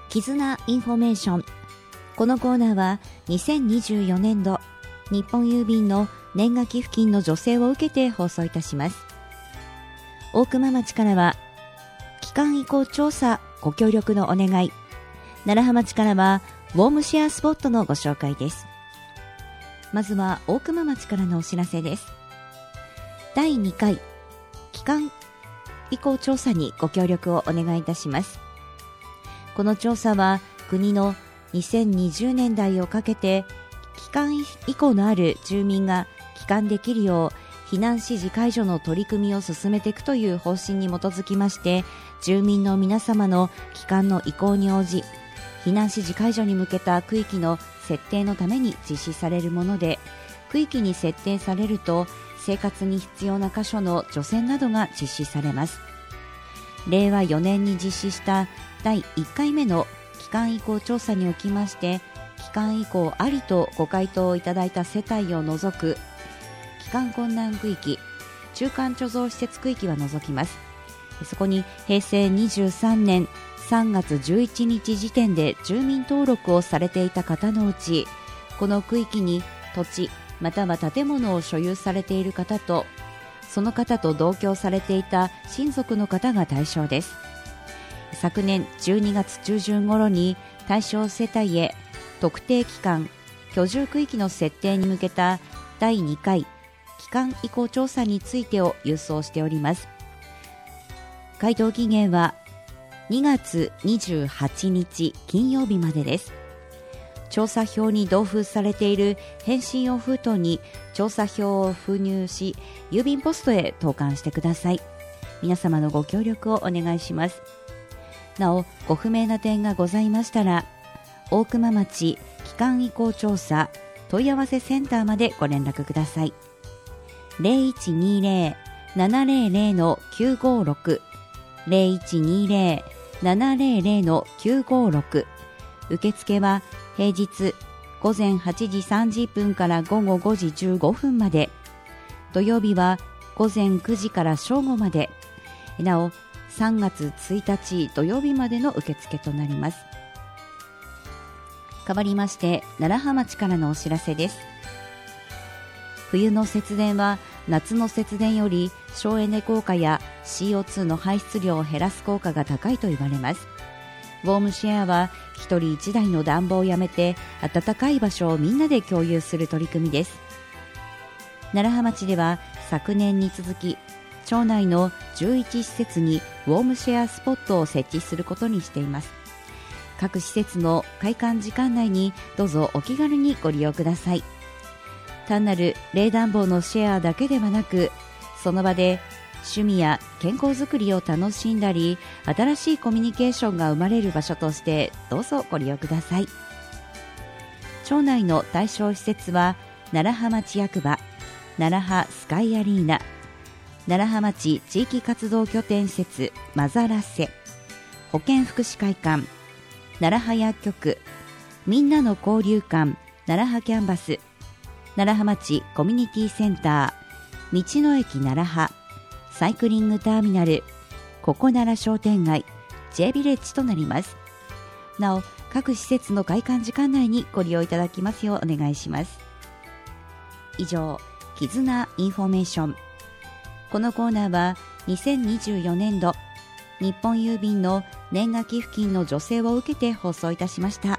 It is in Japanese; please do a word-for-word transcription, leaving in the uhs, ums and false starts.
絆インフォメーション。このコーナーはにせんにじゅうよねんど日本郵便の年賀寄付金の助成を受けて放送いたします。大熊町からは期間移行調査ご協力のお願い、楢葉町からはウォームシェアスポットのご紹介です。まずは大熊町からのお知らせです。だいにかい期間移行調査にご協力をお願いいたします。この調査は国のにせんにじゅうねんだいをかけて帰還意向のある住民が帰還できるよう避難指示解除の取り組みを進めていくという方針に基づきまして、住民の皆様の帰還の意向に応じ避難指示解除に向けた区域の設定のために実施されるもので、区域に設定されると生活に必要な箇所の除染などが実施されます。れいわよねんに実施しただいいっかいめの帰還移行調査におきまして、帰還移行ありとご回答をいただいた世帯を除く帰還困難区域、中間貯蔵施設区域は除きます。そこにへいせいにじゅうさんねんさんがつじゅういちにち時点で住民登録をされていた方のうち、この区域に土地または建物を所有されている方と、その方と同居されていた親族の方が対象です。昨年じゅうにがつちゅうじゅん頃に対象世帯へ特定期間居住区域の設定に向けただいにかい帰還移行調査についてを郵送しております。回答期限はにがつにじゅうはちにち金曜日までです。調査票に同封されている返信用封筒に調査票を封入し、郵便ポストへ投函してください。皆様のご協力をお願いします。なお、ご不明な点がございましたら、大熊町帰還移行調査問い合わせセンターまでご連絡ください。 ゼロいちにゼロ ななゼロゼロ きゅうごろく ゼロいちにゼロ ななゼロゼロ きゅうごろく。 受付は平日ごぜんはちじさんじゅっぷんからごごごじじゅうごふんまで、土曜日はごぜんくじから正午まで、なおさんがつついたち土曜日までの受付となります。代わりまして楢葉町からのお知らせです。冬の節電は夏の節電より省エネ効果や シーオーツー の排出量を減らす効果が高いと言われます。ウォームシェアはひとりいちだいの暖房をやめて暖かい場所をみんなで共有する取り組みです。楢葉町では昨年に続き町内のじゅういちしせつにウォームシェアスポットを設置することにしています。各施設の開館時間内にどうぞお気軽にご利用ください。単なる冷暖房のシェアだけではなく、その場で趣味や健康づくりを楽しんだり、新しいコミュニケーションが生まれる場所としてどうぞご利用ください。町内の対象施設は楢葉町役場、楢葉スカイアリーナ、楢葉町地域活動拠点施設マザラッセ、保健福祉会館、楢葉薬局、みんなの交流館楢葉キャンバス、楢葉町コミュニティセンター、道の駅楢葉、サイクリングターミナル、ここなら商店街、J ビレッジとなります。なお、各施設の開館時間内にご利用いただきますようお願いします。以上、絆インフォメーション。このコーナーはにせんにじゅうよねんど日本郵便の年賀寄付金の助成を受けて放送いたしました。